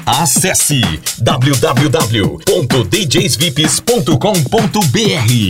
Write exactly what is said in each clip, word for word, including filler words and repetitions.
Acesse w w w ponto d j s vips ponto com ponto b r.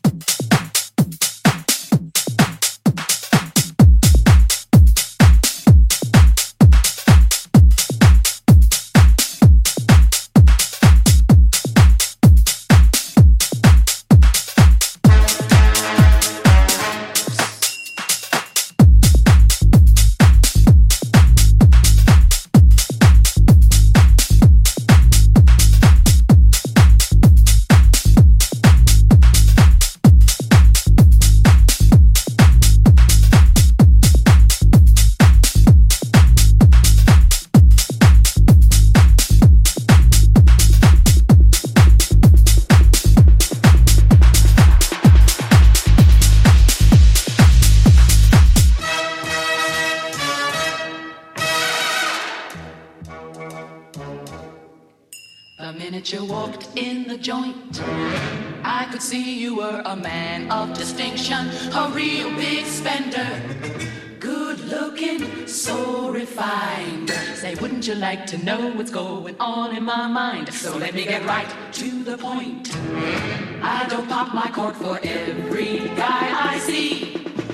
The minute you walked in the joint, I could see you were a man of distinction, a real big spender. Good looking, so refined. Say, wouldn't you like to know what's going on in my mind? So let me get right to the point. I don't pop my cork for every guy I see.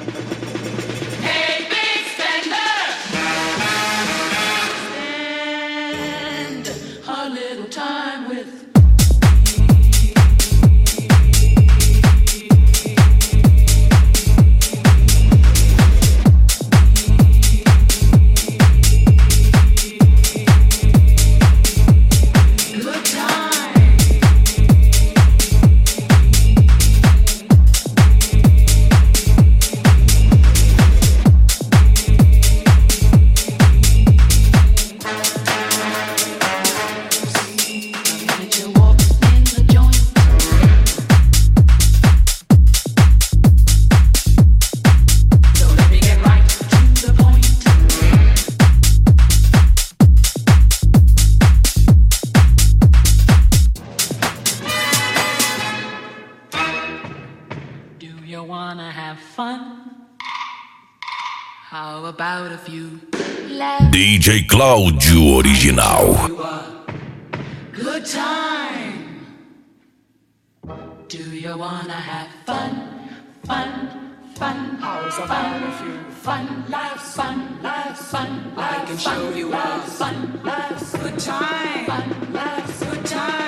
Hey, big spender! Spend a little time with D J Cláudio Original. Good time. Do you wanna have fun? Fun, fun, how's fun with you? Fun, laughs, fun, laughs, fun, I can show you a fun, laughs, good time, fun, laughs, good time.